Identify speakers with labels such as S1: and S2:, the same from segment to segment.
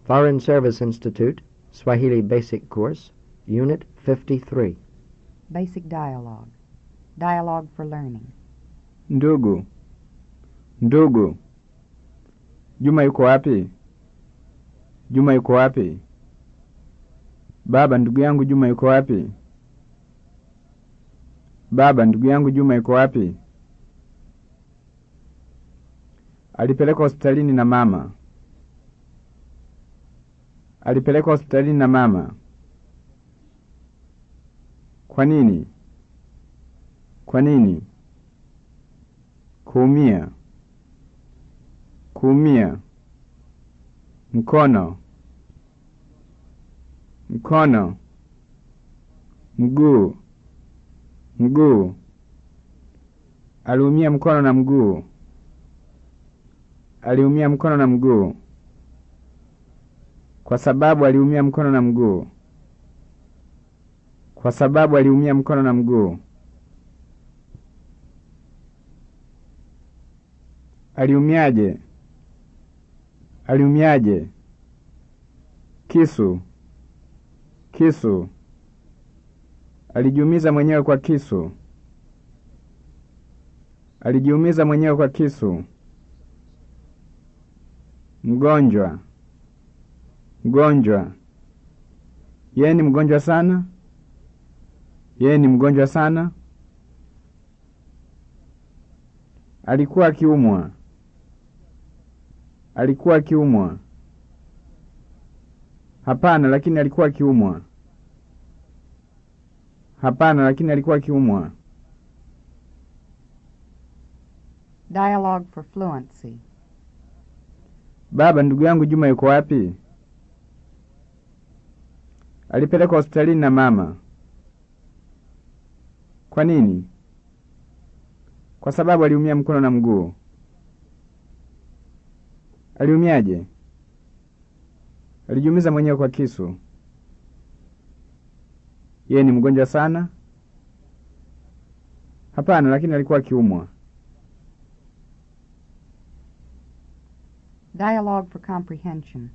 S1: Foreign Service Institute, Swahili Basic Course, Unit 53.
S2: Basic Dialogue. Dialogue for Learning.
S3: Ndugu. Ndugu. Juma yuko wapi? Juma yuko wapi? Baba, ndugu yangu Juma yuko wapi? Baba, ndugu yangu Juma yuko wapi? Alipelekwa hospitalini na mama. Alipelekwa hospitalini na mama. Kwa nini? Kwa nini? Kuumia. Kuumia. Mkono. Mkono. Mguu. Mguu. Aliumia mkono na mguu. Aliumia mkono na mguu. Kwa sababu aliumia mkono na mguu. Kwa sababu aliumia mkono na mguu. Aliumiaje? Aliumiaje? Kisu. Kisu. Alijiumiza mwenyewe kwa kisu. Alijiumiza mwenyewe kwa kisu. Mgonjwa. Mgonjwa. Yeye ni mgonjwa sana? Yeye ni mgonjwa sana? Alikuwa akiumwa. Alikuwa akiumwa. Hapana, lakini alikuwa akiumwa. Hapana, lakini alikuwa akiumwa.
S2: Dialogue for Fluency.
S3: Baba, ndugu yangu Juma yuko wapi? Alipelekwa hospitalini na mama. Kwa nini? Kwa sababu aliumia mkono na mguu. Aliumiaje? Alijiumiza mwenyewe kwa kisu. Yeye ni mgonjwa sana? Hapana, lakini alikuwa akiumwa.
S2: Dialogue for Comprehension.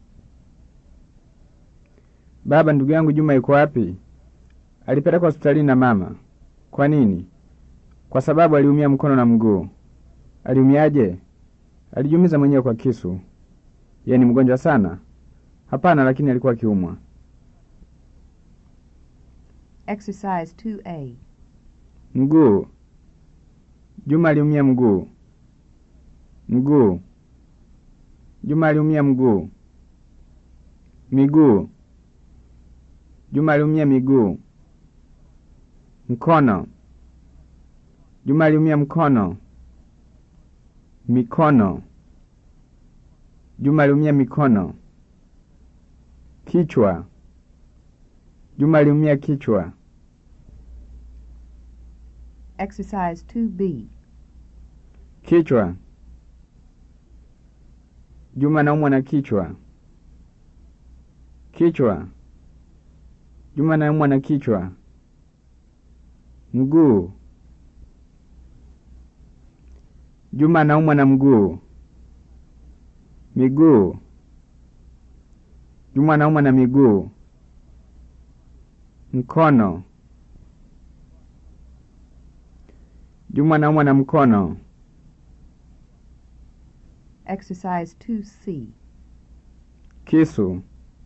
S3: Baba, ndugu yangu Juma yuko wapi? Alipelekwa hospitalini na mama. Kwa nini? Kwa sababu aliumia mkono na mguu. Aliumiaje? Alijiumiza mwenyewe kwa kisu. Yeye ni mgonjwa sana? Hapana, lakini alikuwa akiumwa.
S2: Exercise 2A.
S3: Mguu. Juma aliumia mguu. Mguu. Juma aliumia mguu. Miguu. Juma aliumia miguu. Mkono. Juma aliumia mkono. Mikono. Juma aliumia mikono. Kichwa. Juma aliumia kichwa.
S2: Exercise 2B.
S3: Kichwa. Juma anaumwa na kichwa. Kichwa. Juma anaumwa na kichwa. Mguu. Juma anaumwa na mguu. Miguu. Juma anaumwa na miguu. Mkono. Juma anaumwa na mkono.
S2: Exercise 2C.
S3: Kisu.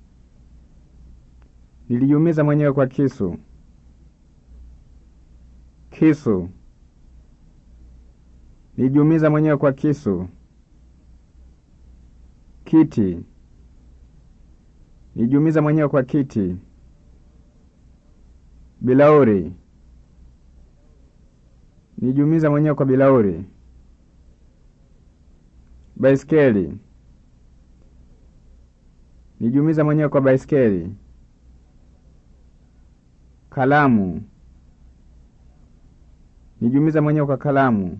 S3: Nilijiumiza mwenyewe kwa kisu. Kisu. Nilijiumiza mwenyewe kwa kisu. Kiti. Nilijiumiza mwenyewe kwa kiti. Bilauri. Nilijiumiza mwenyewe kwa bilauri. Baiskeli. Nilijiumiza mwenyewe kwa baiskeli. Kalamu. Nilijiumiza mwenyewe kwa kalamu.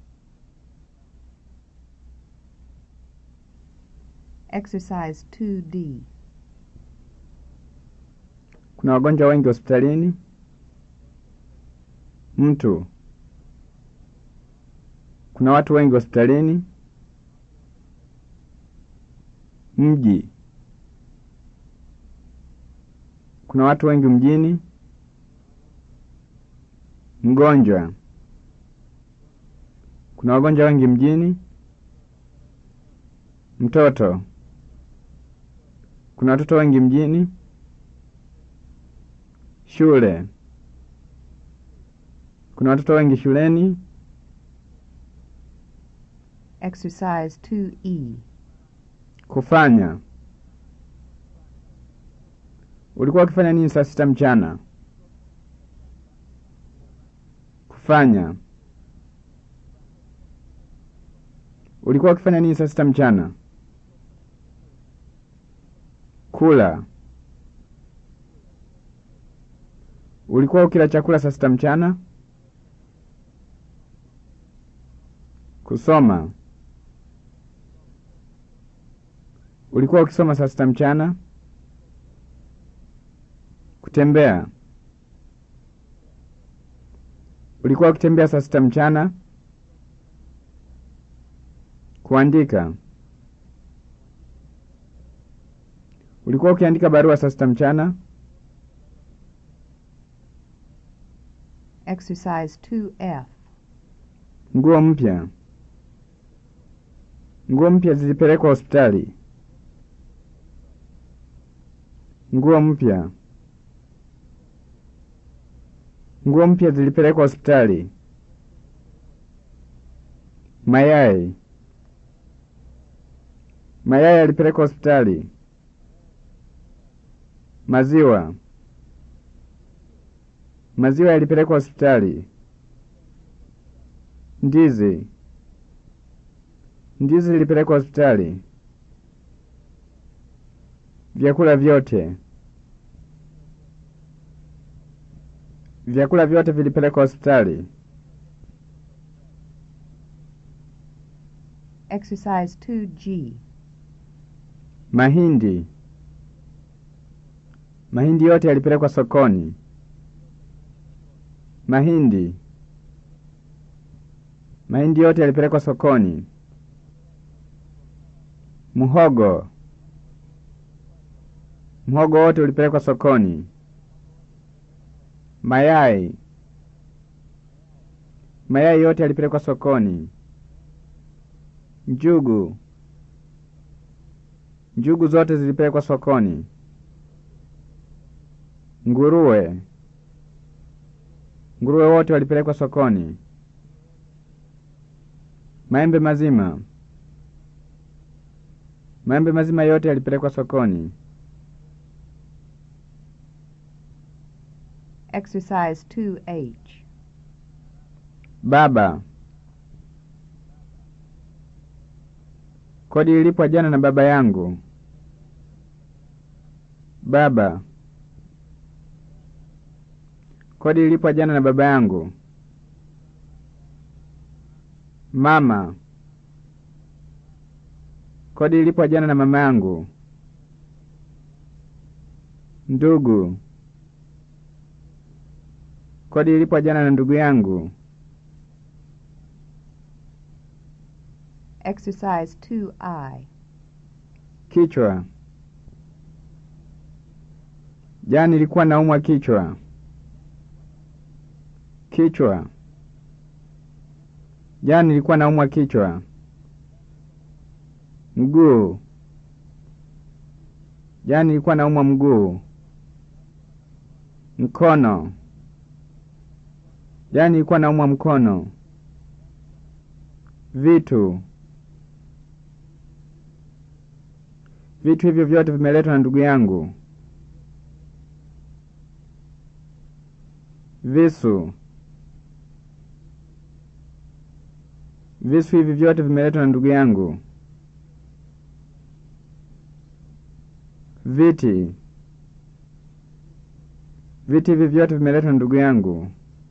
S2: Exercise 2D.
S3: Kuna wagonjwa wengi hospitalini. Mtu. Kuna watu wengi hospitalini. Mji. Kuna watu wengi mjini. Mgonjwa. Kuna wagonjwa wengi mjini. Mtoto. Kuna watoto wengi mjini. Shule. Kuna watoto wengi shuleni.
S2: Exercise 2E.
S3: Kufanya. Ulikuwa ukifanya nini saa 6 mchana? Kufanya. Ulikuwa ukifanya nini saa 6 mchana? Kula. Ulikuwa ukila chakula saa 6 mchana? Kusoma. Ulikuwa ukisoma saa 6 mchana? Kutembea. Ulikuwa ukitembea saa 6 mchana? Kuandika. Ulikuwa ukiandika barua saa 6 mchana?
S2: Exercise 2F.
S3: Nguo mpya. Nguo mpya zilipelekwa hospitali. Nguo mpya. Nguo mpya zilipelekwa hospitali. Mayai. Mayai yalipelekwa hospitali. Maziwa. Maziwa yalipelekwa hospitali. Ndizi. Ndizi zilipelekwa hospitali. Vyakula vyote. Vyakula vyote vilipelekwa hospitali.
S2: Exercise 2G.
S3: Mahindi. Mahindi yote yalipelekwa sokoni. Mahindi. Mahindi yote yalipelekwa sokoni. Muhogo. Muhogo wote ulipelekwa sokoni. Mayai. Mayai yote yalipelekwa sokoni. Njugu. Njugu zote zilipelekwa sokoni. Nguruwe. Nguruwe wote walipelekwa sokoni. Maembe mazima. Maembe mazima yote yalipelekwa sokoni.
S2: Exercise 2H.
S3: Baba. Kodi ilipwa jana na baba yangu. Baba. Kodi ilipwa jana na baba yangu. Mama. Kodi ilipwa jana na mama yangu. Ndugu. Kodi ilipwa jana na ndugu yangu.
S2: Exercise 2I.
S3: Kichwa. Jana nilikuwa naumwa kichwa. Kichwa. Jana nilikuwa naumwa kichwa. Mguu. Jana nilikuwa naumwa mguu. Mkono. Jana nilikuwa naumwa mkono. Vitu. Vitu hivyo vyote vimeletwa na ndugu yangu. Visu. Visu hivi vyote vimeletwa na ndugu yangu. Viti. Viti hivi vyote vimeletwa na ndugu yangu.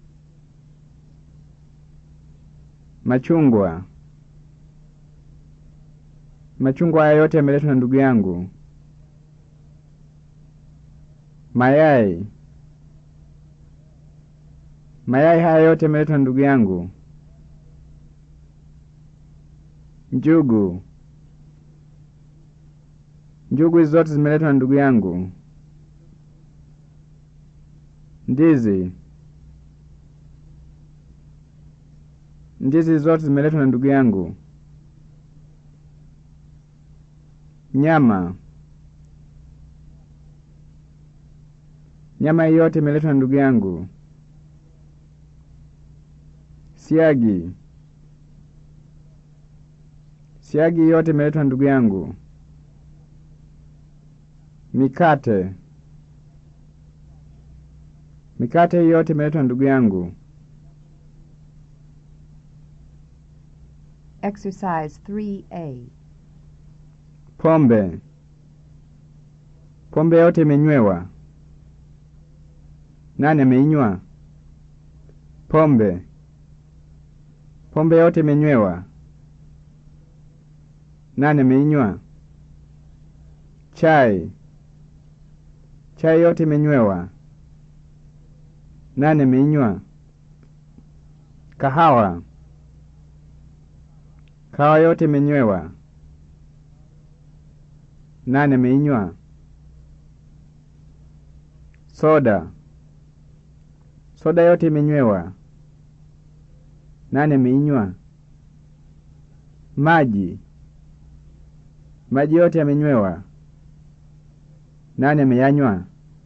S3: Machungwa. Machungwa haya yote yameletwa na ndugu yangu. Mayai. Mayai haya yote yameletwa na ndugu yangu. Njugu. Njugu hizi zote zimeletwa na ndugu yangu. Ndizi. Ndizi zote zimeletwa na ndugu yangu. Nyama. Nyama yote imeletwa na ndugu yangu. Siagi. Siagi yote imeletwa na ndugu yangu. Mikate. Mikate yote imeletwa na ndugu yangu.
S2: Exercise 3A.
S3: Pombe. Pombe yote imenywewa. Nani ameinywa? Pombe. Pombe yote imenywewa. Nani ameinywa? Chai. Chai yote imenywewa. Nani ameinywa? Kahawa. Kahawa yote imenywewa. Nani ameinywa? Soda. Soda yote imenywewa. Nani ameinywa? Maji. Maji yote yamenywewa. Nani ameyanywa?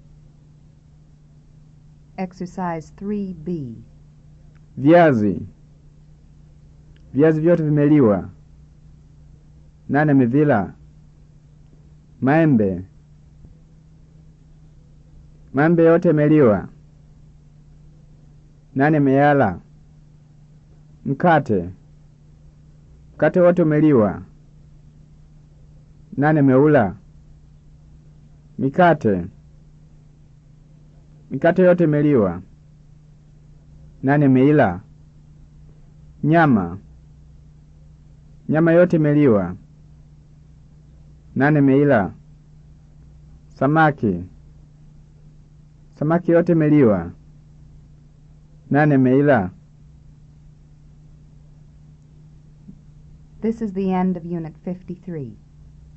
S2: Exercise 3B.
S3: Viazi. Viazi vyote vimeliwa. Nani amevila? Maembe. Maembe yote yameliwa. Nani ameyala? Mkate. Mkate wote umeliwa. Nani ameula? Mikate. Mikate yote imeliwa. Nani ameila? Nyama. Nyama yote imeliwa. Nani ameila? Samaki. Samaki yote imeliwa. Nani ameila?
S2: This is the end of Unit 53.